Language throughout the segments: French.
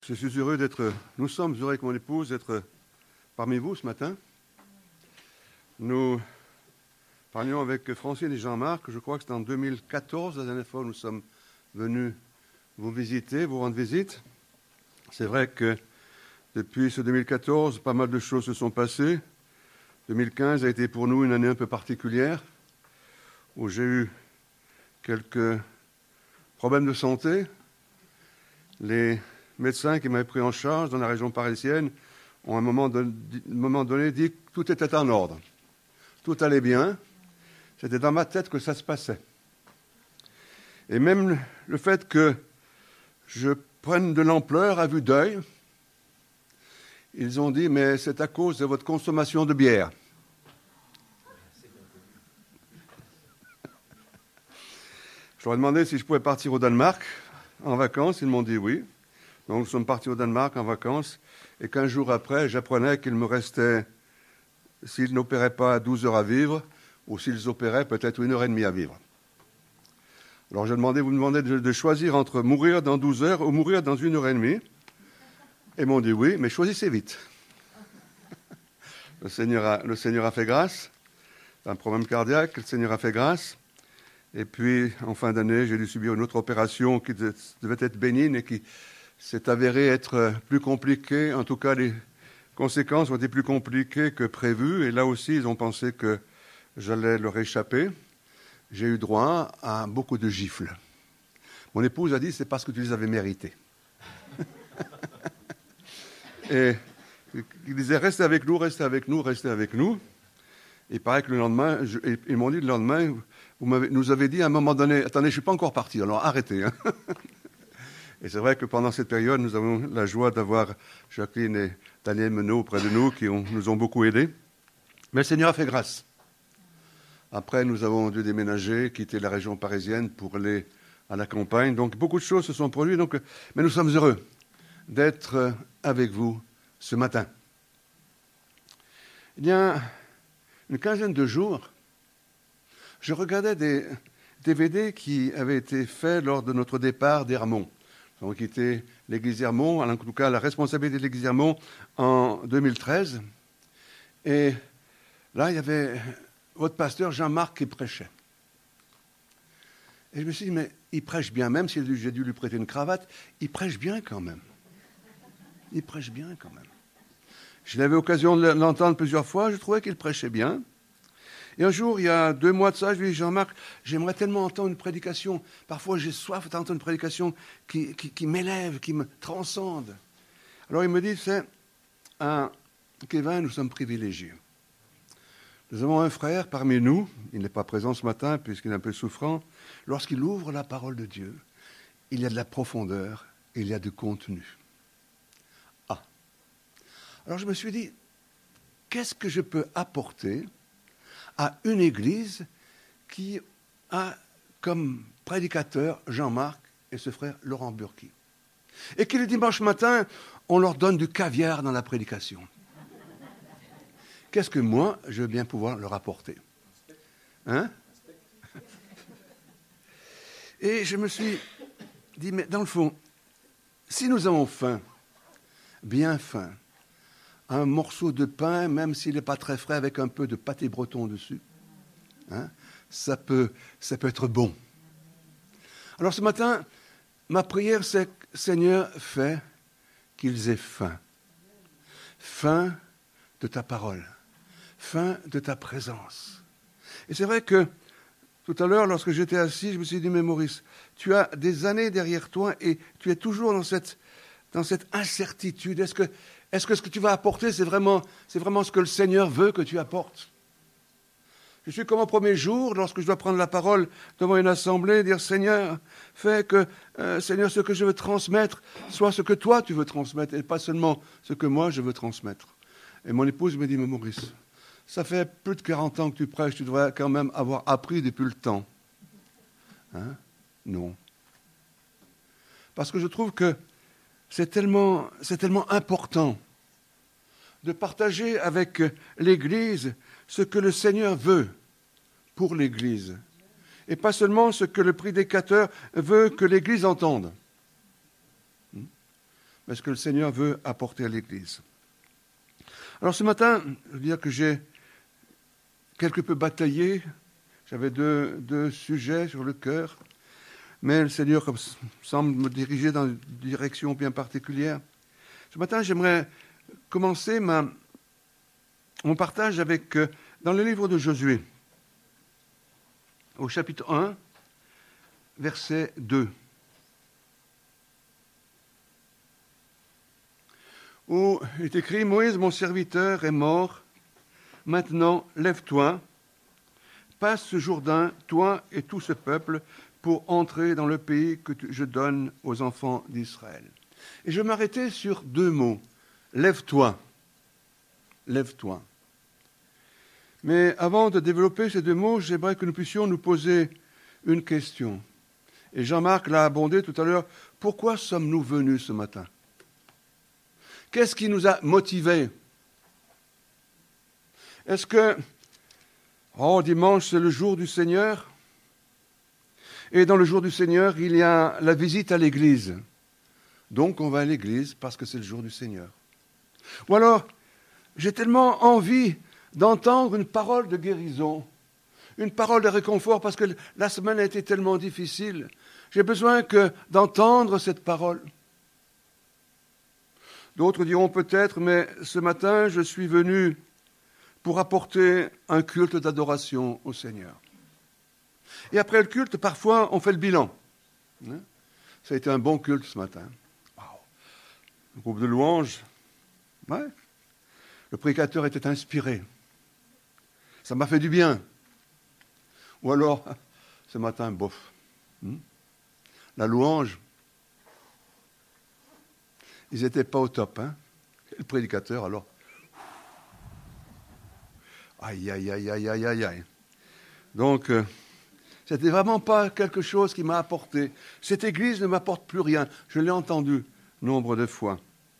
Je suis heureux nous sommes heureux avec mon épouse d'être parmi vous ce matin. Nous parlions avec Francine et Jean-Marc, je crois que c'était en 2014, la dernière fois où nous sommes venus vous visiter, vous rendre visite. C'est vrai que depuis ce 2014, pas mal de choses se sont passées. 2015 a été pour nous une année un peu particulière, où j'ai eu quelques problèmes de santé. Les médecins qui m'avaient pris en charge dans la région parisienne ont à un moment donné dit que tout était en ordre. Tout allait bien. C'était dans ma tête que ça se passait. Et même le fait que je prenne de l'ampleur à vue d'œil, ils ont dit « mais c'est à cause de votre consommation de bière ». Je leur ai demandé si je pouvais partir au Danemark en vacances. Ils m'ont dit oui. Donc nous sommes partis au Danemark en vacances. Et 15 jours après, j'apprenais qu'il me restait, s'ils n'opéraient pas, 12 heures à vivre, ou s'ils opéraient, peut-être 1 heure et demie à vivre. Alors vous me demandez de choisir entre mourir dans 12 heures ou mourir dans 1 heure et demie. Et ils m'ont dit oui, mais choisissez vite. Le Seigneur a fait grâce. C'est un problème cardiaque, le Seigneur a fait grâce. Et puis, en fin d'année, j'ai dû subir une autre opération qui devait être bénigne et qui s'est avérée être plus compliquée. En tout cas, les conséquences ont été plus compliquées que prévues. Et là aussi, ils ont pensé que j'allais leur échapper. J'ai eu droit à beaucoup de gifles. Mon épouse a dit, c'est parce que tu les avais méritées. Et il disait, restez avec nous, restez avec nous, restez avec nous. Il paraît que le lendemain, ils m'ont dit le lendemain, vous nous avez dit à un moment donné, attendez, je ne suis pas encore parti, alors arrêtez. Hein. Et c'est vrai que pendant cette période, nous avons la joie d'avoir Jacqueline et Daniel Menot auprès de nous, qui nous ont beaucoup aidés. Mais le Seigneur a fait grâce. Après, nous avons dû déménager, quitter la région parisienne pour aller à la campagne. Donc, beaucoup de choses se sont produites. Mais nous sommes heureux d'être avec vous ce matin. Il y a une quinzaine de jours, je regardais des DVD qui avaient été faits lors de notre départ d'Hermont. Nous avons quitté l'église Hermont, en tout cas la responsabilité de l'église Hermont en 2013. Et là, il y avait votre pasteur Jean-Marc qui prêchait. Et je me suis dit, mais il prêche bien, même si j'ai dû lui prêter une cravate, il prêche bien quand même. Il prêche bien quand même. Je l'avais l'occasion de l'entendre plusieurs fois, je trouvais qu'il prêchait bien. Et un jour, il y a 2 mois de ça, je lui ai dit, Jean-Marc, j'aimerais tellement entendre une prédication. Parfois, j'ai soif d'entendre une prédication qui m'élève, qui me transcende. Alors, il me dit, c'est Kevin, nous sommes privilégiés. Nous avons un frère parmi nous, il n'est pas présent ce matin puisqu'il est un peu souffrant. Lorsqu'il ouvre la parole de Dieu, il y a de la profondeur, il y a du contenu. Ah. Alors, je me suis dit, qu'est-ce que je peux apporter à une église qui a comme prédicateur Jean-Marc et ce frère Laurent Burki. Et que le dimanche matin, on leur donne du caviar dans la prédication. Qu'est-ce que moi, je veux bien pouvoir leur apporter? Hein? Et je me suis dit, mais dans le fond, si nous avons faim, bien faim, un morceau de pain, même s'il n'est pas très frais, avec un peu de pâté breton dessus. Hein, ça peut être bon. Alors ce matin, ma prière, c'est « Seigneur, fais qu'ils aient faim. Faim de ta parole. Faim de ta présence. » Et c'est vrai que tout à l'heure, lorsque j'étais assis, je me suis dit « Mais Maurice, tu as des années derrière toi et tu es toujours dans cette incertitude. Est-ce que ce que tu vas apporter, c'est vraiment ce que le Seigneur veut que tu apportes? Je suis comme au premier jour, lorsque je dois prendre la parole devant une assemblée, dire « Seigneur, fais que, Seigneur, ce que je veux transmettre soit ce que toi tu veux transmettre, et pas seulement ce que moi je veux transmettre. » Et mon épouse me dit « Mais Maurice, ça fait plus de 40 ans que tu prêches, tu devrais quand même avoir appris depuis le temps. » Hein? Non. Parce que je trouve que c'est tellement important de partager avec l'Église ce que le Seigneur veut pour l'Église. Et pas seulement ce que le prédicateur veut que l'Église entende. mais ce que le Seigneur veut apporter à l'Église. Alors ce matin, je veux dire que j'ai quelque peu bataillé. J'avais deux sujets sur le cœur, mais le Seigneur semble me diriger dans une direction bien particulière. Ce matin, j'aimerais commencer mon partage avec, dans le livre de Josué, au chapitre 1, verset 2, où il est écrit « Moïse, mon serviteur, est mort. Maintenant, lève-toi, passe ce Jourdain, toi et tout ce peuple, pour entrer dans le pays que je donne aux enfants d'Israël. » Et je vais m'arrêter sur deux mots. Lève-toi. Lève-toi. Mais avant de développer ces deux mots, j'aimerais que nous puissions nous poser une question. Et Jean-Marc l'a abondé tout à l'heure. Pourquoi sommes-nous venus ce matin? Qu'est-ce qui nous a motivés? Est-ce que, dimanche, c'est le jour du Seigneur? Et dans le jour du Seigneur, il y a la visite à l'église. Donc, on va à l'église parce que c'est le jour du Seigneur. Ou alors, j'ai tellement envie d'entendre une parole de guérison, une parole de réconfort, parce que la semaine a été tellement difficile. J'ai besoin d'entendre cette parole. D'autres diront peut-être, mais ce matin, je suis venu pour apporter un culte d'adoration au Seigneur. Et après le culte, parfois, on fait le bilan. Ça a été un bon culte ce matin. Wow. Le groupe de louanges, ouais. Le prédicateur était inspiré. Ça m'a fait du bien. Ou alors, ce matin, bof. La louange, ils n'étaient pas au top. Le prédicateur, alors. Aïe, aïe, aïe, aïe, aïe, aïe, aïe. Donc, c'était vraiment pas quelque chose qui m'a apporté. Cette église ne m'apporte plus rien. Je l'ai entendu nombre de fois.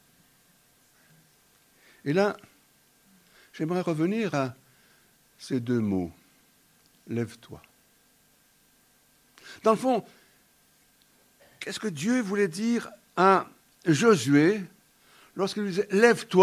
Et là, j'aimerais revenir à ces deux mots. Lève-toi. Dans le fond, qu'est-ce que Dieu voulait dire à Josué lorsqu'il lui disait « Lève-toi ».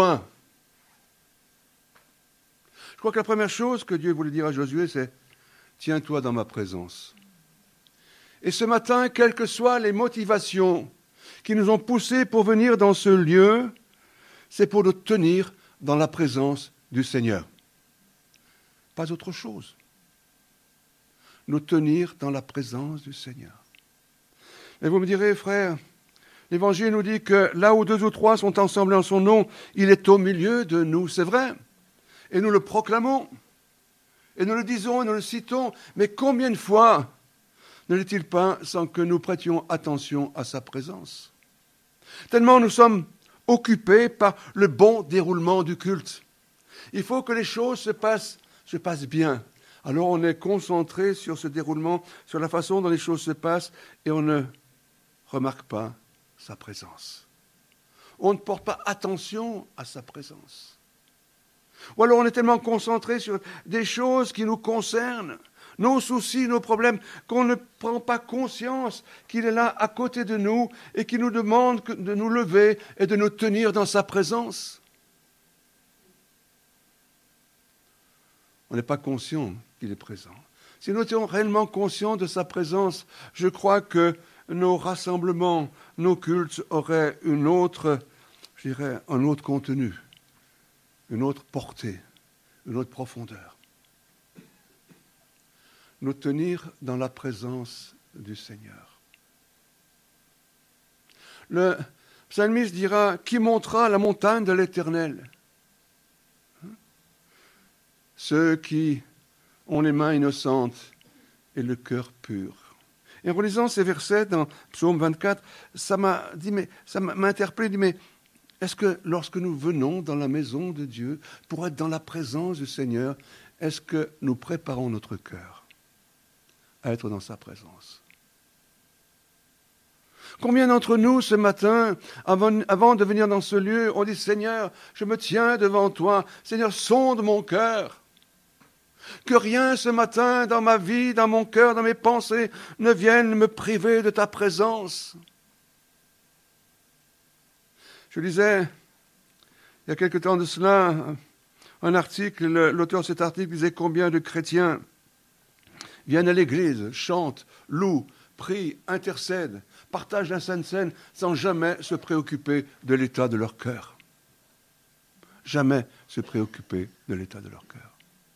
Je crois que la première chose que Dieu voulait dire à Josué, c'est « Tiens-toi dans ma présence ». Et ce matin, quelles que soient les motivations qui nous ont poussés pour venir dans ce lieu, c'est pour nous tenir dans la présence du Seigneur. Pas autre chose. Nous tenir dans la présence du Seigneur. Et vous me direz, frère, l'Évangile nous dit que là où 2 ou 3 sont ensemble en son nom, il est au milieu de nous. C'est vrai. Et nous le proclamons. Et nous le disons, et nous le citons. Mais combien de fois ne l'est-il pas sans que nous prêtions attention à sa présence? Tellement nous sommes occupés par le bon déroulement du culte. Il faut que les choses se passent bien. Alors on est concentré sur ce déroulement, sur la façon dont les choses se passent, et on ne remarque pas sa présence. On ne porte pas attention à sa présence. Ou alors on est tellement concentré sur des choses qui nous concernent, nos soucis, nos problèmes, qu'on ne prend pas conscience qu'il est là à côté de nous et qu'il nous demande de nous lever et de nous tenir dans sa présence. On n'est pas conscient qu'il est présent. Si nous étions réellement conscients de sa présence, je crois que nos rassemblements, nos cultes auraient un autre contenu, une autre portée, une autre profondeur. Nous tenir dans la présence du Seigneur. Le psalmiste dira « Qui montera la montagne de l'Éternel ?» Ceux qui ont les mains innocentes et le cœur pur. Et en relisant ces versets dans Psaume 24, ça m'a interpellé, mais est-ce que lorsque nous venons dans la maison de Dieu pour être dans la présence du Seigneur, est-ce que nous préparons notre cœur à être dans sa présence? Combien d'entre nous, ce matin, avant de venir dans ce lieu, on dit « Seigneur, je me tiens devant toi. Seigneur, sonde mon cœur. Que rien ce matin, dans ma vie, dans mon cœur, dans mes pensées, ne vienne me priver de ta présence. » Je lisais, il y a quelque temps de cela, un article, l'auteur de cet article disait combien de chrétiens viennent à l'église, chantent, louent, prient, intercèdent, partagent la Sainte Seine sans jamais se préoccuper de l'état de leur cœur. Jamais se préoccuper de l'état de leur cœur.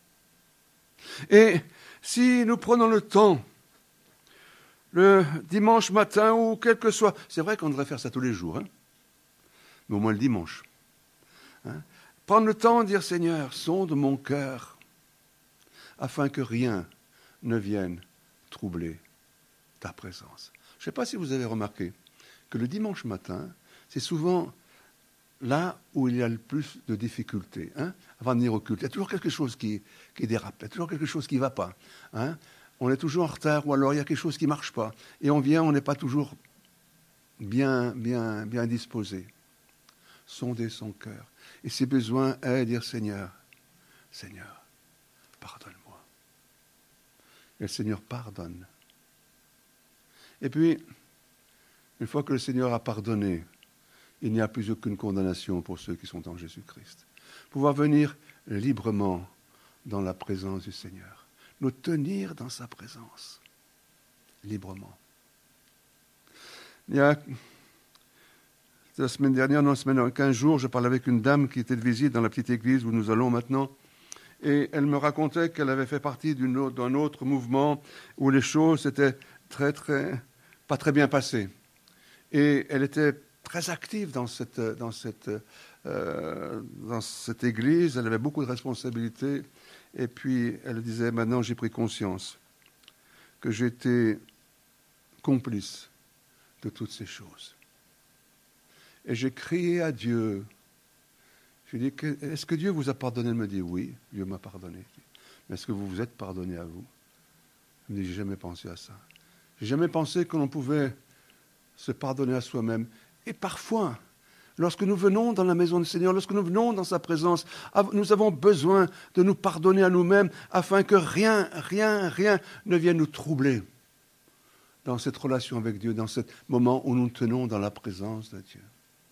Et si nous prenons le temps, le dimanche matin ou quel que soit, c'est vrai qu'on devrait faire ça tous les jours, hein, mais au moins le dimanche. Hein, prendre le temps de dire Seigneur, sonde mon cœur, afin que rien ne vienne troubler ta présence. Je ne sais pas si vous avez remarqué que le dimanche matin, c'est souvent là où il y a le plus de difficultés, hein, avant de venir au culte. Il y a toujours quelque chose qui dérape, il y a toujours quelque chose qui ne va pas. Hein. On est toujours en retard, ou alors il y a quelque chose qui ne marche pas. Et on vient, on n'est pas toujours bien disposé. Sonder son cœur. Et ses besoins est dire Seigneur, pardonne-moi. Et le Seigneur pardonne. Et puis, une fois que le Seigneur a pardonné, il n'y a plus aucune condamnation pour ceux qui sont en Jésus-Christ. Pouvoir venir librement dans la présence du Seigneur. Nous tenir dans sa présence. Librement. Il y a la semaine dernière, non, la semaine 15 jours, je parlais avec une dame qui était de visite dans la petite église où nous allons maintenant. Et elle me racontait qu'elle avait fait partie d'un autre mouvement où les choses étaient pas très bien passées. Et elle était très active dans cette église. Elle avait beaucoup de responsabilités. Et puis, elle disait, maintenant, j'ai pris conscience que j'étais complice de toutes ces choses. Et j'ai crié à Dieu. Je lui ai dit, est-ce que Dieu vous a pardonné? Elle me dit, oui, Dieu m'a pardonné. Mais est-ce que vous vous êtes pardonné à vous? Elle me dit, j'ai jamais pensé à ça. J'ai jamais pensé que l'on pouvait se pardonner à soi-même. Et parfois, lorsque nous venons dans la maison du Seigneur, lorsque nous venons dans sa présence, nous avons besoin de nous pardonner à nous-mêmes afin que rien ne vienne nous troubler dans cette relation avec Dieu, dans ce moment où nous tenons dans la présence de Dieu.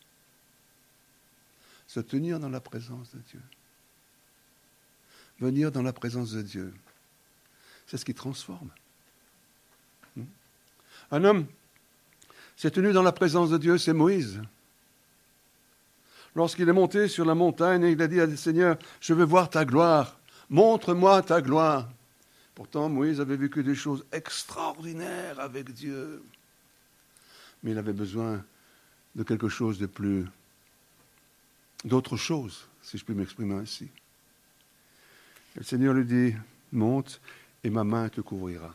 Se tenir dans la présence de Dieu. Venir dans la présence de Dieu. C'est ce qui transforme. Un homme s'est tenu dans la présence de Dieu, c'est Moïse. Lorsqu'il est monté sur la montagne, il a dit à Seigneur, je veux voir ta gloire, montre-moi ta gloire. Pourtant, Moïse avait vécu des choses extraordinaires avec Dieu. Mais il avait besoin de quelque chose de plus, d'autre chose, si je puis m'exprimer ainsi. Et le Seigneur lui dit, monte et ma main te couvrira.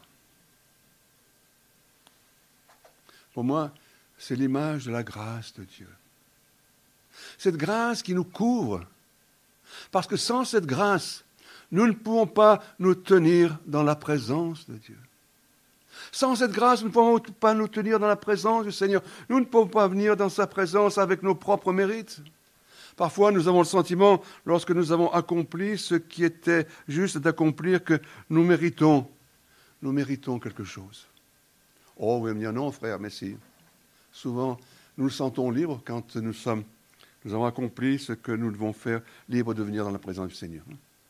Pour moi, c'est l'image de la grâce de Dieu. Cette grâce qui nous couvre. Parce que sans cette grâce, nous ne pouvons pas nous tenir dans la présence de Dieu. Sans cette grâce, nous ne pouvons pas nous tenir dans la présence du Seigneur. Nous ne pouvons pas venir dans sa présence avec nos propres mérites. Parfois, nous avons le sentiment, lorsque nous avons accompli ce qui était juste d'accomplir, que nous méritons quelque chose. Oh, vous allez me dire, non, frère, mais si. Souvent, nous nous sentons libres quand nous avons accompli ce que nous devons faire, libres de venir dans la présence du Seigneur.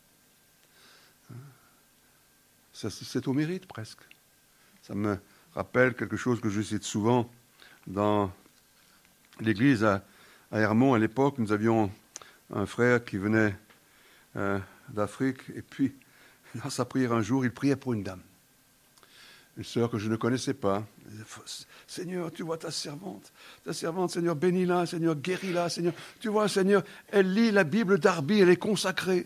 C'est au mérite, presque. Ça me rappelle quelque chose que je cite souvent dans l'église à Hermont. À l'époque, nous avions un frère qui venait d'Afrique, et puis, dans sa prière un jour, il priait pour une dame. Une sœur que je ne connaissais pas. Seigneur, tu vois ta servante, Seigneur, bénis-la, Seigneur, guéris-la, Seigneur. Tu vois, Seigneur, elle lit la Bible d'Arby, elle est consacrée.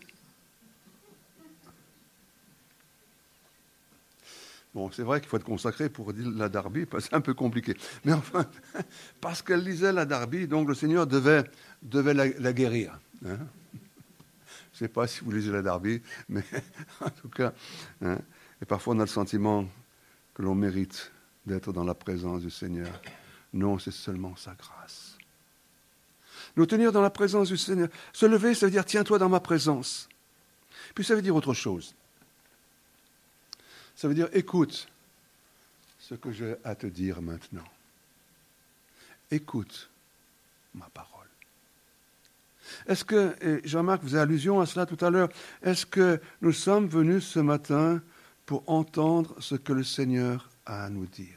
Bon, c'est vrai qu'il faut être consacré pour dire la Darby, c'est un peu compliqué. Mais enfin, parce qu'elle lisait la Darby, donc le Seigneur devait la guérir. Hein. Je ne sais pas si vous lisez la Darby, mais en tout cas, hein, et parfois on a le sentiment que l'on mérite d'être dans la présence du Seigneur. Non, c'est seulement sa grâce. Nous tenir dans la présence du Seigneur. Se lever, ça veut dire tiens-toi dans ma présence. Puis ça veut dire autre chose. Ça veut dire écoute ce que j'ai à te dire maintenant. Écoute ma parole. Est-ce que, et Jean-Marc faisait allusion à cela tout à l'heure, est-ce que nous sommes venus ce matin pour entendre ce que le Seigneur a à nous dire?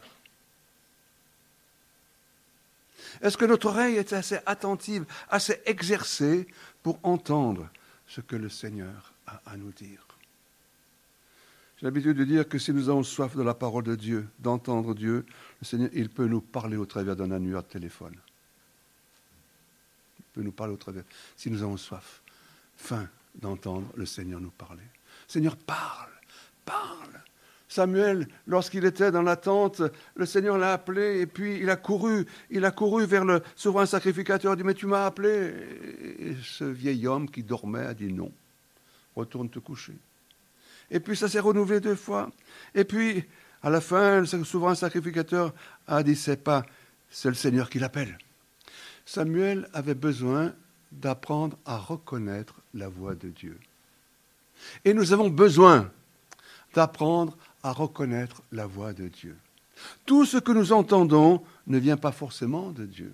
Est-ce que notre oreille est assez attentive, assez exercée pour entendre ce que le Seigneur a à nous dire? J'ai l'habitude de dire que si nous avons soif de la parole de Dieu, d'entendre Dieu, le Seigneur, il peut nous parler au travers d'un annuaire de téléphone. Il peut nous parler au travers. Si nous avons soif, faim d'entendre le Seigneur nous parler. Seigneur, parle, parle. Samuel, lorsqu'il était dans la tente, le Seigneur l'a appelé et puis il a couru vers le souverain sacrificateur. Il dit, mais tu m'as appelé. Et ce vieil homme qui dormait a dit non, retourne te coucher. Et puis ça s'est renouvelé 2 fois. Et puis, à la fin, le souverain sacrificateur a dit, c'est le Seigneur qui l'appelle. Samuel avait besoin d'apprendre à reconnaître la voix de Dieu. Et nous avons besoin d'apprendre à reconnaître la voix de Dieu. Tout ce que nous entendons ne vient pas forcément de Dieu.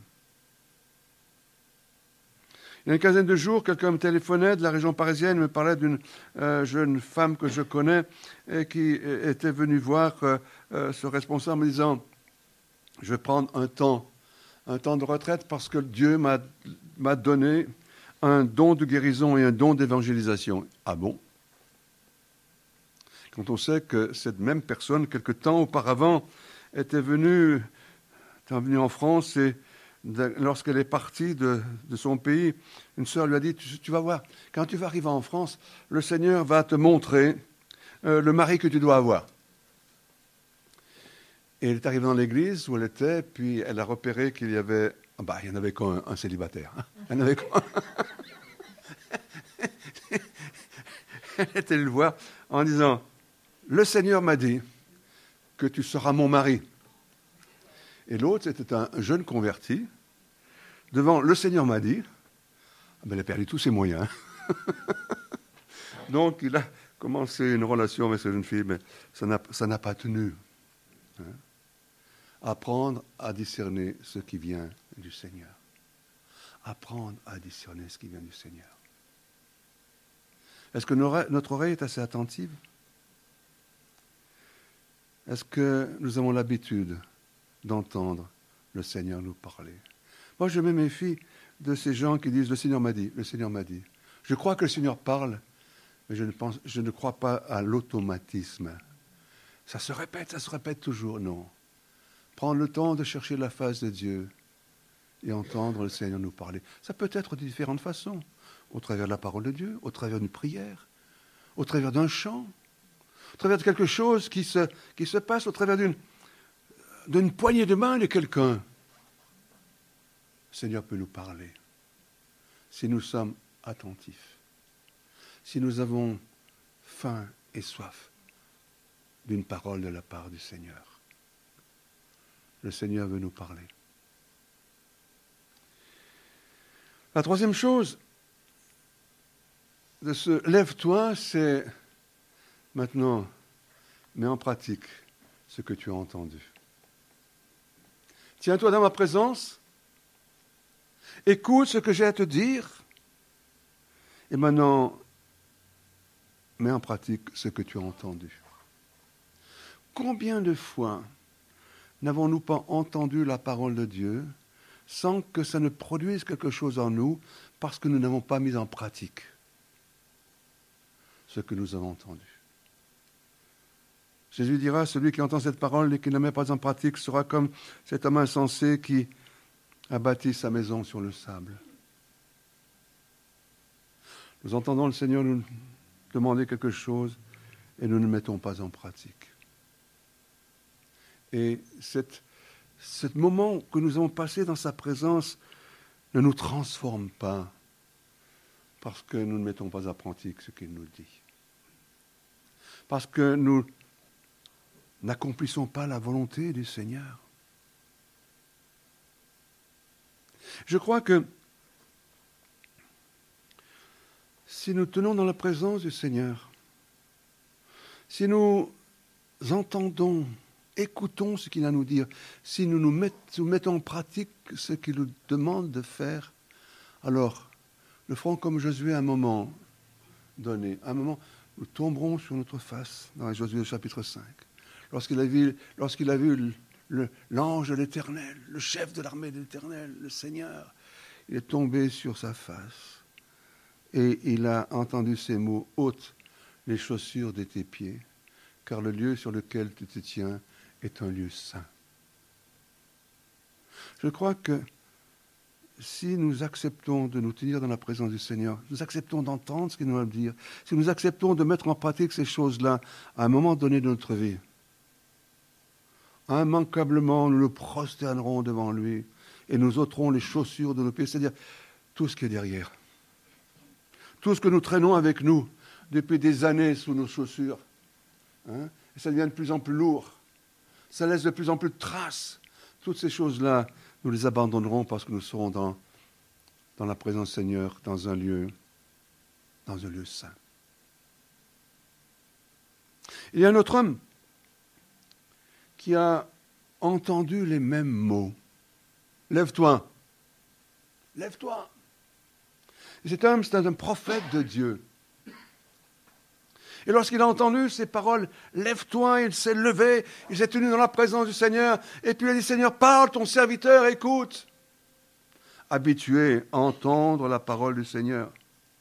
Il y a une quinzaine de jours, quelqu'un me téléphonait de la région parisienne, me parlait d'une jeune femme que je connais et qui était venue voir ce responsable en me disant « Je vais prendre un temps de retraite parce que Dieu m'a donné un don de guérison et un don d'évangélisation. » Ah bon? Quand on sait que cette même personne, quelque temps auparavant, était venue en France et lorsqu'elle est partie de son pays, une sœur lui a dit, tu vas voir, quand tu vas arriver en France, le Seigneur va te montrer le mari que tu dois avoir. Et elle est arrivée dans l'église où elle était, puis elle a repéré qu'il y avait, il n'y en avait qu'un célibataire. Hein. Il n'y en avait qu'un. Elle était allée le voir en disant, le Seigneur m'a dit que tu seras mon mari. Et l'autre, c'était un jeune converti. Devant le Seigneur m'a dit, elle a perdu tous ses moyens. Donc, il a commencé une relation avec cette jeune fille, mais ça n'a pas tenu. Hein? Apprendre à discerner ce qui vient du Seigneur. Apprendre à discerner ce qui vient du Seigneur. Est-ce que notre oreille est assez attentive? Est-ce que nous avons l'habitude d'entendre le Seigneur nous parler? Moi, je me méfie de ces gens qui disent « Le Seigneur m'a dit, le Seigneur m'a dit ». Je crois que le Seigneur parle, mais je ne crois pas à l'automatisme. Ça se répète toujours, non. Prendre le temps de chercher la face de Dieu et entendre le Seigneur nous parler. Ça peut être de différentes façons, au travers de la parole de Dieu, au travers d'une prière, au travers d'un chant, au travers de quelque chose qui se passe, au travers d'une poignée de main de quelqu'un. Le Seigneur peut nous parler si nous sommes attentifs, si nous avons faim et soif d'une parole de la part du Seigneur. Le Seigneur veut nous parler. La troisième chose de ce lève-toi, c'est maintenant, mets en pratique ce que tu as entendu. Tiens-toi dans ma présence, écoute ce que j'ai à te dire, et maintenant, mets en pratique ce que tu as entendu. Combien de fois n'avons-nous pas entendu la parole de Dieu sans que ça ne produise quelque chose en nous parce que nous n'avons pas mis en pratique ce que nous avons entendu? Jésus dira, celui qui entend cette parole et qui ne la met pas en pratique sera comme cet homme insensé qui a bâti sa maison sur le sable. Nous entendons le Seigneur nous demander quelque chose et nous ne mettons pas en pratique. Et ce moment que nous avons passé dans sa présence ne nous transforme pas parce que nous ne mettons pas en pratique ce qu'il nous dit. Parce que nous n'accomplissons pas la volonté du Seigneur. Je crois que si nous tenons dans la présence du Seigneur, si nous entendons, écoutons ce qu'il a à nous dire, si nous mettons en pratique ce qu'il nous demande de faire, alors le ferons comme Josué à un moment donné. À un moment, nous tomberons sur notre face, dans Josué chapitre 5. Lorsqu'il a vu l'ange de l'Éternel, le chef de l'armée de l'Éternel, le Seigneur, il est tombé sur sa face. Et il a entendu ces mots, « ôte les chaussures de tes pieds, car le lieu sur lequel tu te tiens est un lieu saint. » Je crois que si nous acceptons de nous tenir dans la présence du Seigneur, nous acceptons d'entendre ce qu'il nous a à dire, si nous acceptons de mettre en pratique ces choses-là à un moment donné de notre vie, immanquablement, nous nous prosternerons devant lui et nous ôterons les chaussures de nos pieds, c'est-à-dire tout ce qui est derrière. Tout ce que nous traînons avec nous depuis des années sous nos chaussures. Et ça devient de plus en plus lourd. Ça laisse de plus en plus de traces. Toutes ces choses-là, nous les abandonnerons parce que nous serons dans la présence du Seigneur, dans un lieu saint. Il y a un autre homme qui a entendu les mêmes mots. Lève-toi. Lève-toi. Et cet homme, c'est un prophète de Dieu. Et lorsqu'il a entendu ces paroles, lève-toi, il s'est levé, il s'est tenu dans la présence du Seigneur, et puis il a dit, Seigneur, parle, ton serviteur écoute. Habitué à entendre la parole du Seigneur.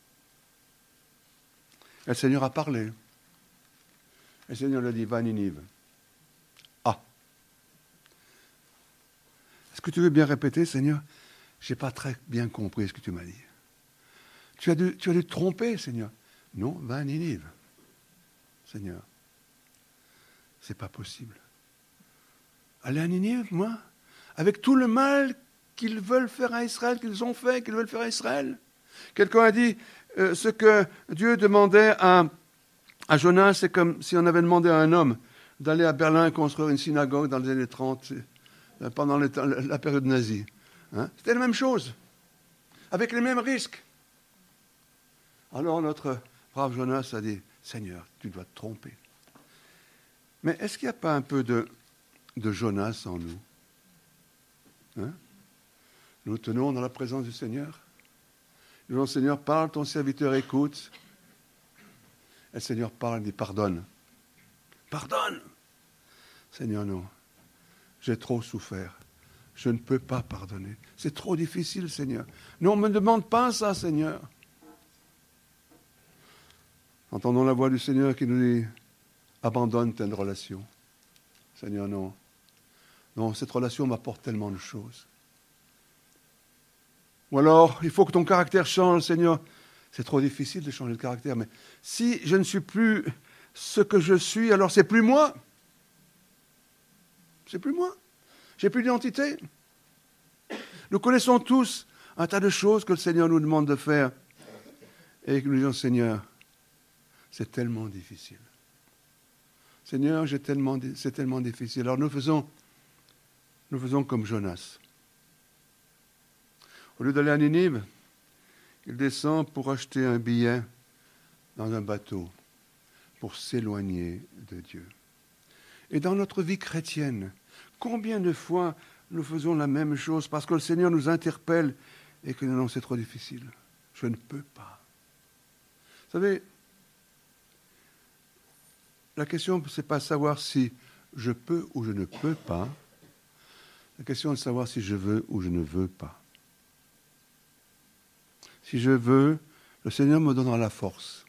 Et le Seigneur a parlé. Et le Seigneur lui a dit, va à Ninive. Ah. Est-ce que tu veux bien répéter, Seigneur? Je n'ai pas très bien compris ce que tu m'as dit. Tu as dû te tromper, Seigneur. Non, va à Ninive. Seigneur, c'est pas possible. Aller à Ninive, moi, avec tout le mal qu'ils veulent faire à Israël, qu'ils ont fait, qu'ils veulent faire à Israël. Quelqu'un a dit, ce que Dieu demandait à Jonas, c'est comme si on avait demandé à un homme d'aller à Berlin construire une synagogue dans les années 30, pendant la période nazie. C'était la même chose, avec les mêmes risques. Alors notre brave Jonas a dit, Seigneur, tu dois te tromper. Mais est-ce qu'il n'y a pas un peu de Jonas en nous? Nous tenons dans la présence du Seigneur. Nous disons, Seigneur, parle, ton serviteur écoute. Et le Seigneur parle, il dit, pardonne. Pardonne. Seigneur, non. J'ai trop souffert. Je ne peux pas pardonner. C'est trop difficile, Seigneur. Non, on ne me demande pas ça, Seigneur. Entendons la voix du Seigneur qui nous dit, abandonne telle relation. Seigneur, non. Non, cette relation m'apporte tellement de choses. Ou alors, il faut que ton caractère change, Seigneur. C'est trop difficile de changer de caractère, mais si je ne suis plus ce que je suis, alors c'est plus moi. C'est plus moi. J'ai plus d'identité. Nous connaissons tous un tas de choses que le Seigneur nous demande de faire et que nous disons, Seigneur, c'est tellement difficile. Seigneur, c'est tellement difficile. Alors nous faisons comme Jonas. Au lieu d'aller à Ninive, il descend pour acheter un billet dans un bateau pour s'éloigner de Dieu. Et dans notre vie chrétienne, combien de fois nous faisons la même chose parce que le Seigneur nous interpelle et que non, c'est trop difficile. Je ne peux pas. Vous savez, la question, ce n'est pas savoir si je peux ou je ne peux pas. La question est de savoir si je veux ou je ne veux pas. Si je veux, le Seigneur me donnera la force.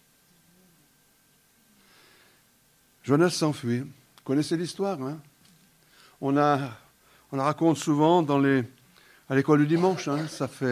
Jonas s'enfuit. Vous connaissez l'histoire, hein? On la raconte souvent à l'école du dimanche. Hein?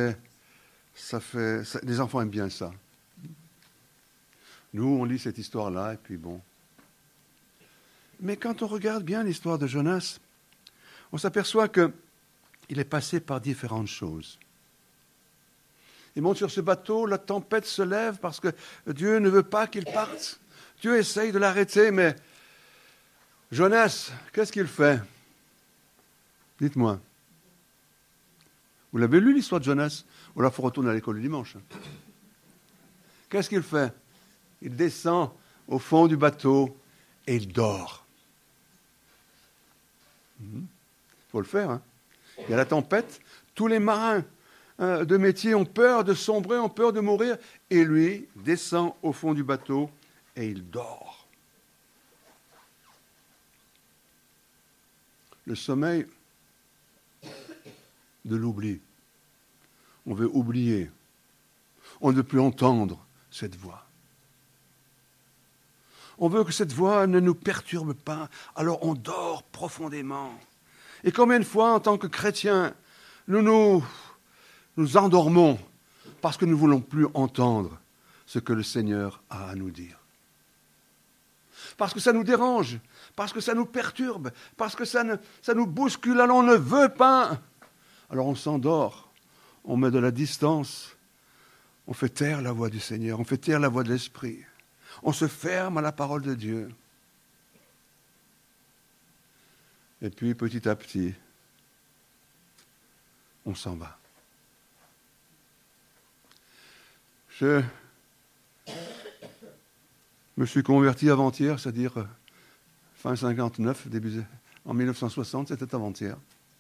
Les enfants aiment bien ça. Nous, on lit cette histoire-là, et puis bon. Mais quand on regarde bien l'histoire de Jonas, on s'aperçoit qu'il est passé par différentes choses. Il monte sur ce bateau, la tempête se lève parce que Dieu ne veut pas qu'il parte. Dieu essaye de l'arrêter, mais Jonas, qu'est-ce qu'il fait? Dites-moi. Vous l'avez lu l'histoire de Jonas? Ou là, il faut retourner à l'école du dimanche. Qu'est-ce qu'il fait? Il descend au fond du bateau et il dort. Il faut le faire. Hein. Il y a la tempête. Tous les marins de métier ont peur de sombrer, ont peur de mourir. Et lui descend au fond du bateau et il dort. Le sommeil de l'oubli. On veut oublier. On ne veut plus entendre cette voix. On veut que cette voix ne nous perturbe pas. Alors on dort profondément. Et combien de fois, en tant que chrétiens, nous endormons parce que nous ne voulons plus entendre ce que le Seigneur a à nous dire. Parce que ça nous dérange, parce que ça nous perturbe, parce que ça nous bouscule, alors on ne veut pas. Alors on s'endort, on met de la distance, on fait taire la voix du Seigneur, on fait taire la voix de l'Esprit. On se ferme à la parole de Dieu. Et puis petit à petit, on s'en va. Je me suis converti avant-hier, c'est-à-dire fin 59, en 1960, c'était avant-hier.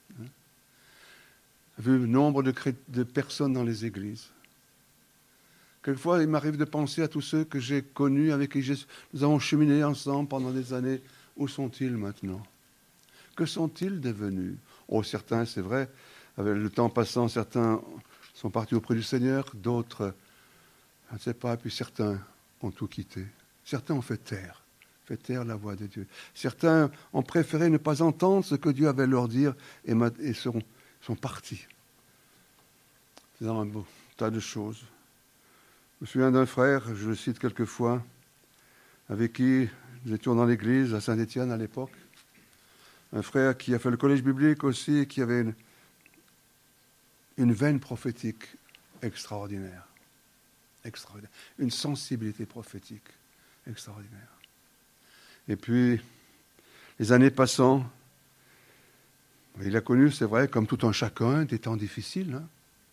J'ai vu le nombre de personnes dans les églises. Quelquefois, il m'arrive de penser à tous ceux que j'ai connus, avec qui nous avons cheminé ensemble pendant des années. Où sont-ils maintenant? Que sont-ils devenus? Oh, certains, c'est vrai, avec le temps passant, certains sont partis auprès du Seigneur, d'autres, je ne sais pas, puis certains ont tout quitté. Certains ont fait taire la voix de Dieu. Certains ont préféré ne pas entendre ce que Dieu avait à leur dire et sont partis. C'est dans un beau tas de choses. Je me souviens d'un frère, je le cite quelquefois, avec qui nous étions dans l'église à Saint-Étienne à l'époque. Un frère qui a fait le collège biblique aussi et qui avait une veine prophétique extraordinaire. Une sensibilité prophétique extraordinaire. Et puis, les années passant, il a connu, c'est vrai, comme tout un chacun, des temps difficiles. Hein.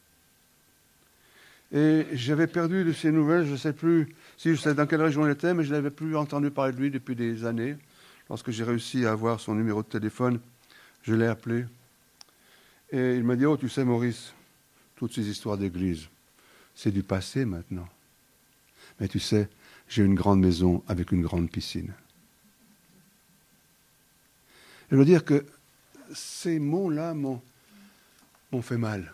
Et j'avais perdu de ses nouvelles, je ne sais plus si je sais dans quelle région il était, mais je n'avais plus entendu parler de lui depuis des années. Lorsque j'ai réussi à avoir son numéro de téléphone, je l'ai appelé. Et il m'a dit, oh, tu sais, Maurice, toutes ces histoires d'église, c'est du passé maintenant. Mais tu sais, j'ai une grande maison avec une grande piscine. Je veux dire que ces mots-là m'ont fait mal.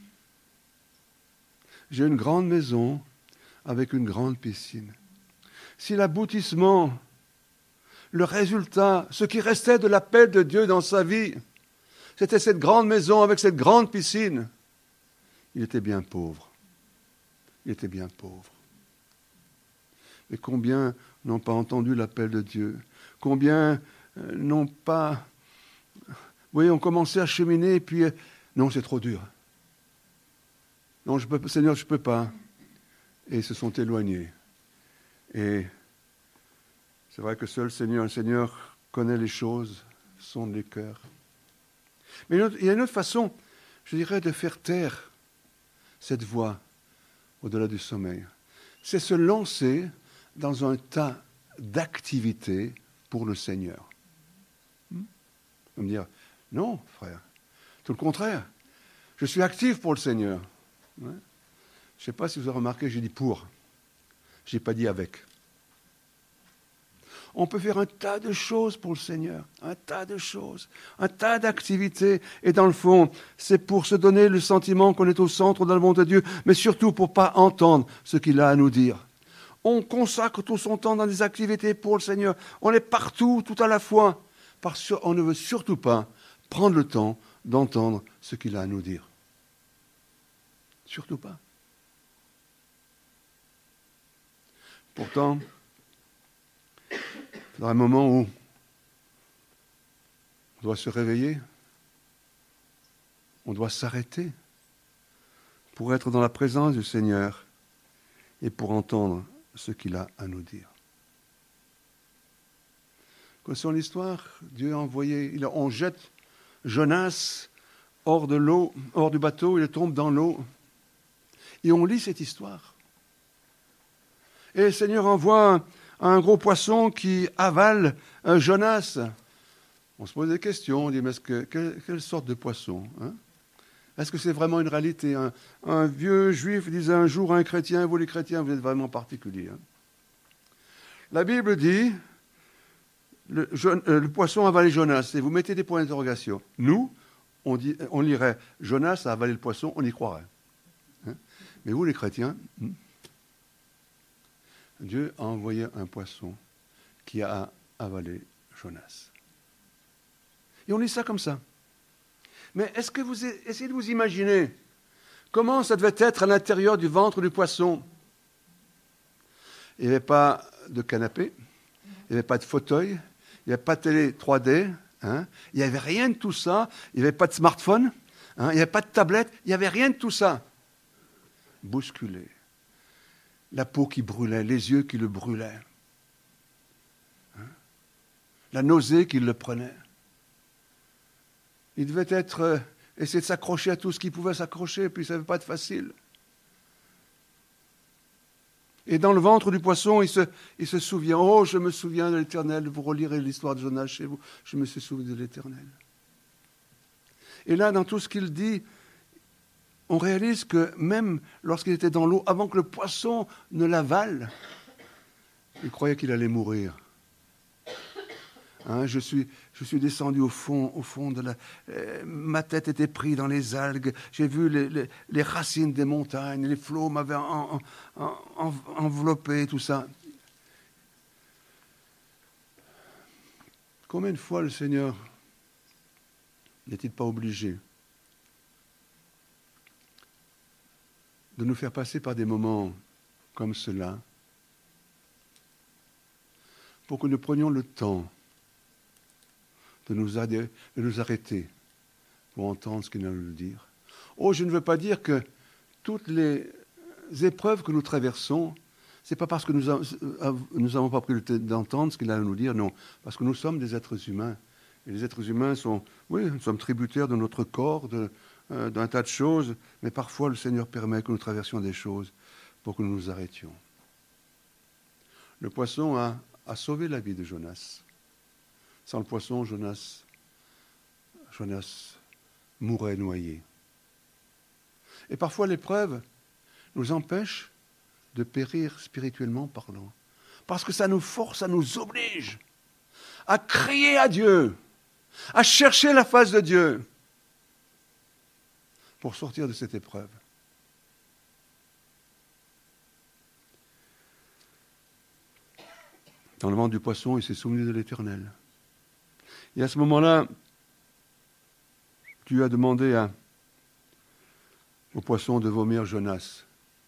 J'ai une grande maison avec une grande piscine. Si l'aboutissement, le résultat, ce qui restait de l'appel de Dieu dans sa vie, c'était cette grande maison avec cette grande piscine, il était bien pauvre. Il était bien pauvre. Mais combien n'ont pas entendu l'appel de Dieu? Combien n'ont pas... Vous voyez, on commençait à cheminer et puis... Non, c'est trop dur. Non, Seigneur, je ne peux pas. Et ils se sont éloignés. Et c'est vrai que seul le Seigneur connaît les choses, sonde les cœurs. Mais il y a une autre façon, je dirais, de faire taire cette voix au-delà du sommeil. C'est se lancer dans un tas d'activités pour le Seigneur. Vous me dire, non, frère, tout le contraire. Je suis actif pour le Seigneur. Ouais. Je ne sais pas si vous avez remarqué, j'ai dit pour. Je n'ai pas dit avec. On peut faire un tas de choses pour le Seigneur, un tas de choses, un tas d'activités. Et dans le fond, c'est pour se donner le sentiment qu'on est au centre de l'amour de Dieu, mais surtout pour ne pas entendre ce qu'il a à nous dire. On consacre tout son temps dans des activités pour le Seigneur. On est partout, tout à la fois, parce qu'on ne veut surtout pas prendre le temps d'entendre ce qu'il a à nous dire. Surtout pas. Pourtant, dans un moment où on doit se réveiller, on doit s'arrêter pour être dans la présence du Seigneur et pour entendre ce qu'il a à nous dire. Connaissons l'histoire, Dieu a envoyé, on jette Jonas hors de l'eau, hors du bateau, il tombe dans l'eau. Et on lit cette histoire. Et le Seigneur envoie un gros poisson qui avale Jonas. On se pose des questions, on dit, mais quelle sorte de poisson, hein? Est-ce que c'est vraiment une réalité? Un vieux juif disait un jour à un chrétien, vous les chrétiens, vous êtes vraiment particuliers. Hein. La Bible dit, le poisson a avalé Jonas, et vous mettez des points d'interrogation. Nous, on lirait Jonas a avalé le poisson, on y croirait. Hein. Mais vous les chrétiens, Dieu a envoyé un poisson qui a avalé Jonas. Et on lit ça comme ça. Mais est-ce que vous essayez de vous imaginer comment ça devait être à l'intérieur du ventre du poisson? Il n'y avait pas de canapé, il n'y avait pas de fauteuil, il n'y avait pas de télé 3D, hein, il n'y avait rien de tout ça, il n'y avait pas de smartphone, hein, il n'y avait pas de tablette, il n'y avait rien de tout ça. Bousculé. La peau qui brûlait, les yeux qui le brûlaient, hein, la nausée qui le prenait. Il devait essayer de s'accrocher à tout ce qu'il pouvait s'accrocher, puis ça ne devait pas être facile. Et dans le ventre du poisson, il se souvient, oh, je me souviens de l'Éternel, vous relirez l'histoire de Jonas chez vous, je me suis souvenu de l'Éternel. Et là, dans tout ce qu'il dit, on réalise que même lorsqu'il était dans l'eau, avant que le poisson ne l'avale, il croyait qu'il allait mourir. Hein, je suis descendu au fond de ma tête était prise dans les algues. J'ai vu les racines des montagnes, les flots m'avaient enveloppé, tout ça. Combien de fois le Seigneur n'est-il pas obligé de nous faire passer par des moments comme cela pour que nous prenions le temps de nous arrêter pour entendre ce qu'il a à nous dire. Oh, je ne veux pas dire que toutes les épreuves que nous traversons, ce n'est pas parce que nous n'avons pas pris le temps d'entendre ce qu'il a à nous dire, non, parce que nous sommes des êtres humains. Et les êtres humains nous sommes tributaires de notre corps, d'un tas de choses, mais parfois le Seigneur permet que nous traversions des choses pour que nous nous arrêtions. Le poisson a sauvé la vie de Jonas. Sans le poisson, Jonas mourrait noyé. Et parfois, l'épreuve nous empêche de périr spirituellement parlant. Parce que ça nous force, ça nous oblige à crier à Dieu, à chercher la face de Dieu pour sortir de cette épreuve. Dans le ventre du poisson, il s'est souvenu de l'Éternel. Et à ce moment-là, Dieu a demandé au poisson de vomir Jonas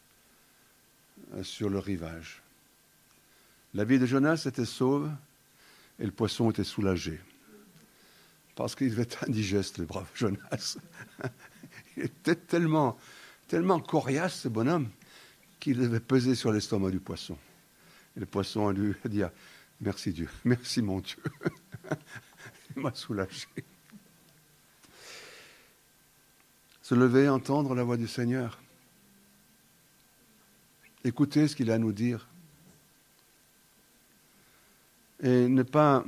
sur le rivage. La vie de Jonas était sauve et le poisson était soulagé. Parce qu'il devait être indigeste, le brave Jonas. Il était tellement coriace, ce bonhomme, qu'il devait peser sur l'estomac du poisson. Et le poisson lui a dit, merci Dieu, merci mon Dieu. Il m'a soulagé. Se lever, entendre la voix du Seigneur. Écouter ce qu'il a à nous dire. Et ne pas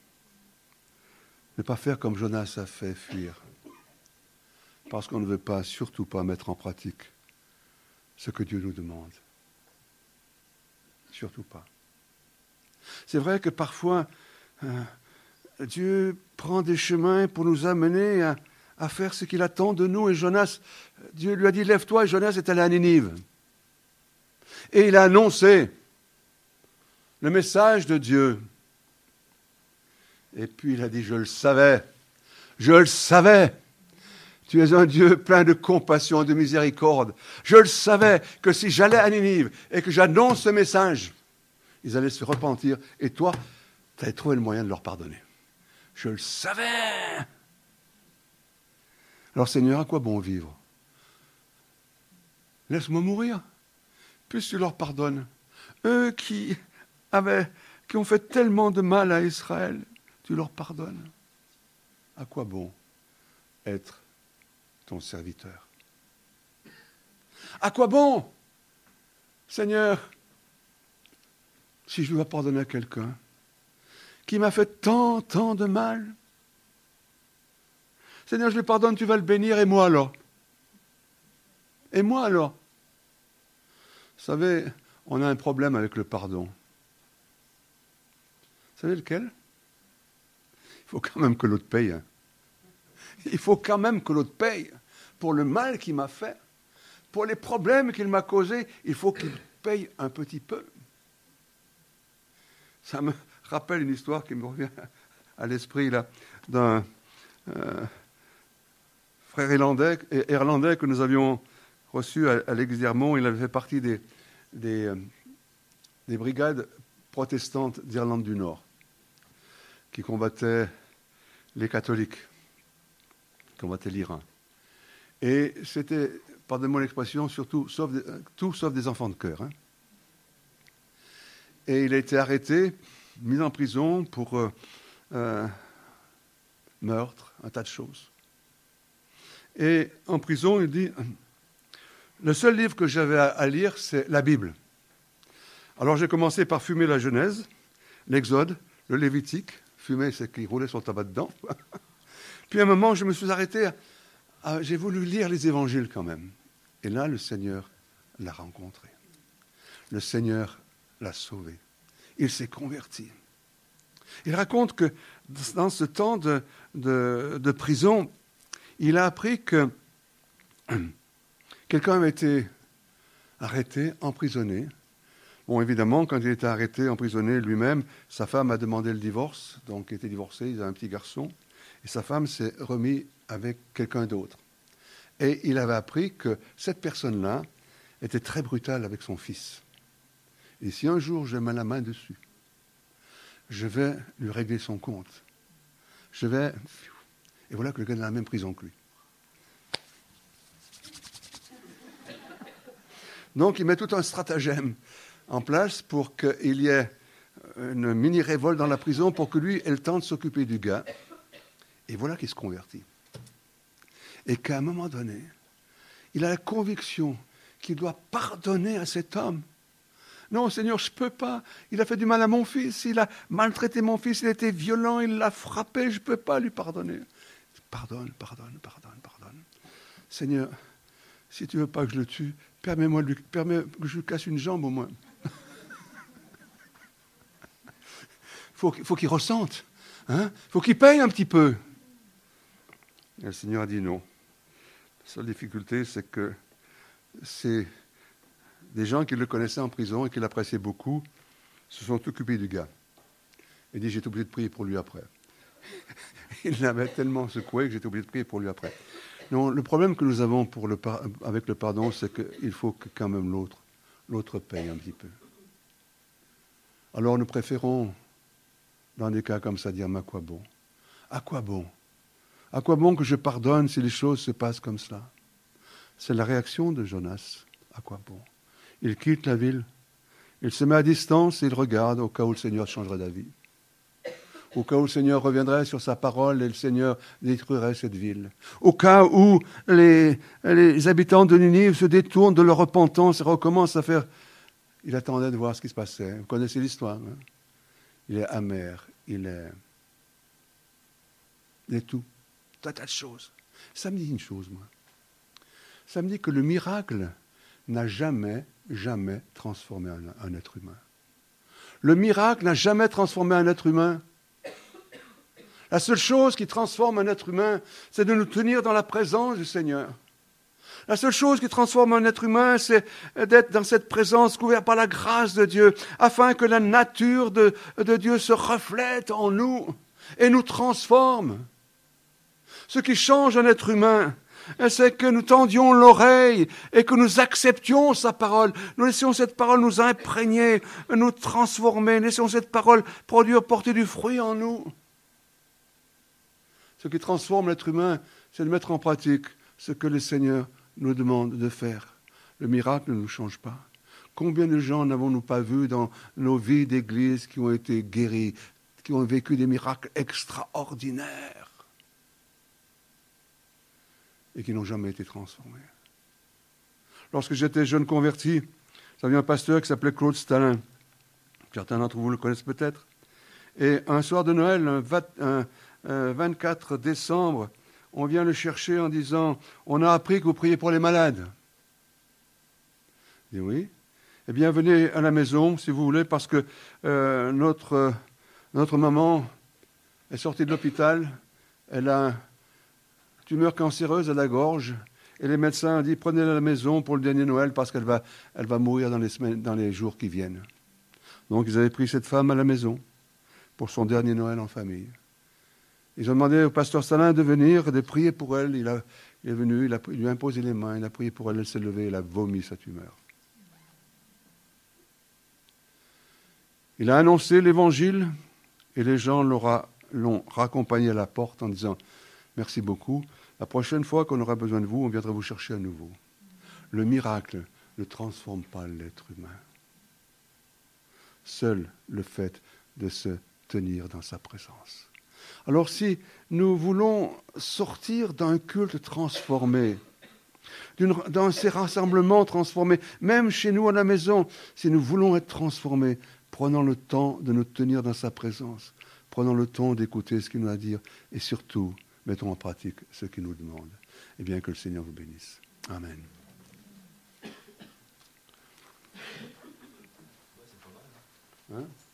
faire comme Jonas a fait, fuir. Parce qu'on ne veut pas, surtout pas, mettre en pratique ce que Dieu nous demande. Surtout pas. C'est vrai que parfois, Dieu prend des chemins pour nous amener à faire ce qu'il attend de nous. Et Jonas, Dieu lui a dit, lève-toi, et Jonas est allé à Ninive. Et il a annoncé le message de Dieu. Et puis il a dit, je le savais, tu es un Dieu plein de compassion et de miséricorde. Je le savais que si j'allais à Ninive et que j'annonce ce message, ils allaient se repentir. Et toi, tu avais trouvé le moyen de leur pardonner. Je le savais. Alors Seigneur, à quoi bon vivre? Laisse-moi mourir, puisque tu leur pardonnes. Eux qui ont fait tellement de mal à Israël, tu leur pardonnes. À quoi bon être ton serviteur? À quoi bon, Seigneur, si je dois pardonner à quelqu'un qui m'a fait tant de mal? Seigneur, je le pardonne, tu vas le bénir, et moi alors? Et moi alors? Vous savez, on a un problème avec le pardon. Vous savez lequel? Il faut quand même que l'autre paye. Il faut quand même que l'autre paye pour le mal qu'il m'a fait, pour les problèmes qu'il m'a causés. Il faut qu'il paye un petit peu. Ça me rappelle une histoire qui me revient à l'esprit là, d'un frère irlandais que nous avions reçu à l'Église d'Hermont. Il avait fait partie des brigades protestantes d'Irlande du Nord qui combattaient les catholiques, qui combattaient l'Iran. Et c'était, pardonnez-moi l'expression, surtout tout sauf des enfants de cœur. Hein. Et il a été arrêté, mis en prison pour meurtre, un tas de choses. Et en prison, il dit, le seul livre que j'avais à lire, c'est la Bible. Alors j'ai commencé par fumer la Genèse, l'Exode, le Lévitique. Fumer, c'est qu'il roulait son tabac dedans. Puis à un moment, je me suis arrêté, j'ai voulu lire les évangiles quand même. Et là, le Seigneur l'a rencontré. Le Seigneur l'a sauvé. Il s'est converti. Il raconte que dans ce temps de prison, il a appris que quelqu'un avait été arrêté, emprisonné. Bon, évidemment, quand il était arrêté, emprisonné lui-même, sa femme a demandé le divorce, donc il était divorcé, il a un petit garçon, et sa femme s'est remise avec quelqu'un d'autre. Et il avait appris que cette personne-là était très brutale avec son fils. Et si un jour je mets la main dessus, je vais lui régler son compte. Et voilà que le gars est dans la même prison que lui. Donc il met tout un stratagème en place pour qu'il y ait une mini-révolte dans la prison pour que lui ait le temps de s'occuper du gars. Et voilà qu'il se convertit. Et qu'à un moment donné, il a la conviction qu'il doit pardonner à cet homme. Non, Seigneur, je ne peux pas. Il a fait du mal à mon fils, il a maltraité mon fils, il a été violent, il l'a frappé, je ne peux pas lui pardonner. Pardonne. Seigneur, si tu ne veux pas que je le tue, permets que je lui casse une jambe au moins. Faut qu'il ressente. Hein? Faut qu'il paye un petit peu. Et le Seigneur a dit non. La seule difficulté, c'est que c'est des gens qui le connaissaient en prison et qui l'appréciaient beaucoup se sont occupés du gars. Il dit, j'étais obligé de prier pour lui après. Il l'avait tellement secoué que j'étais obligé de prier pour lui après. Non, le problème que nous avons avec le pardon, c'est qu'il faut que quand même l'autre paye un petit peu. Alors nous préférons, dans des cas comme ça, dire, mais à quoi bon? À quoi bon? À quoi bon que je pardonne si les choses se passent comme cela? C'est la réaction de Jonas. À quoi bon? Il quitte la ville, il se met à distance et il regarde au cas où le Seigneur changerait d'avis. Au cas où le Seigneur reviendrait sur sa parole et le Seigneur détruirait cette ville. Au cas où les habitants de Ninive se détournent de leur repentance et recommencent à faire... Il attendait de voir ce qui se passait. Vous connaissez l'histoire. Hein? Il est amer, il est tout. Un tas de choses. Ça me dit une chose, moi. Ça me dit que le miracle n'a jamais transformé un être humain. Le miracle n'a jamais transformé un être humain. La seule chose qui transforme un être humain, c'est de nous tenir dans la présence du Seigneur. La seule chose qui transforme un être humain, c'est d'être dans cette présence couverte par la grâce de Dieu, afin que la nature de Dieu se reflète en nous et nous transforme. Ce qui change un être humain, c'est que nous tendions l'oreille et que nous acceptions sa parole. Nous laissions cette parole nous imprégner, nous transformer. Nous laissions cette parole porter du fruit en nous. Ce qui transforme l'être humain, c'est de mettre en pratique ce que le Seigneur nous demande de faire. Le miracle ne nous change pas. Combien de gens n'avons-nous pas vus dans nos vies d'église qui ont été guéris, qui ont vécu des miracles extraordinaires et qui n'ont jamais été transformés. Lorsque j'étais jeune converti, j'avais un pasteur qui s'appelait Claude Stalin. Certains d'entre vous le connaissent peut-être. Et un soir de Noël, un 24 décembre, on vient le chercher en disant « On a appris que vous priez pour les malades. » Je dis oui. Eh bien, venez à la maison, si vous voulez, parce que notre maman est sortie de l'hôpital. Elle a une tumeur cancéreuse à la gorge. Et les médecins ont dit, prenez-la à la maison pour le dernier Noël parce qu'elle va mourir dans les jours qui viennent. Donc, ils avaient pris cette femme à la maison pour son dernier Noël en famille. Ils ont demandé au pasteur Salin de venir, de prier pour elle. Il est venu, il lui a imposé les mains, il a prié pour elle, elle s'est levée, elle a vomi sa tumeur. Il a annoncé l'évangile et les gens l'ont raccompagné à la porte en disant « Merci beaucoup, la prochaine fois qu'on aura besoin de vous, on viendra vous chercher à nouveau. » Le miracle ne transforme pas l'être humain. Seul le fait de se tenir dans sa présence. Alors si nous voulons sortir d'un culte transformé, dans ces rassemblements transformés, même chez nous à la maison, si nous voulons être transformés, prenons le temps de nous tenir dans sa présence, prenons le temps d'écouter ce qu'il nous a à dire et surtout, mettons en pratique ce qu'il nous demande. Et bien que le Seigneur vous bénisse. Amen. Hein?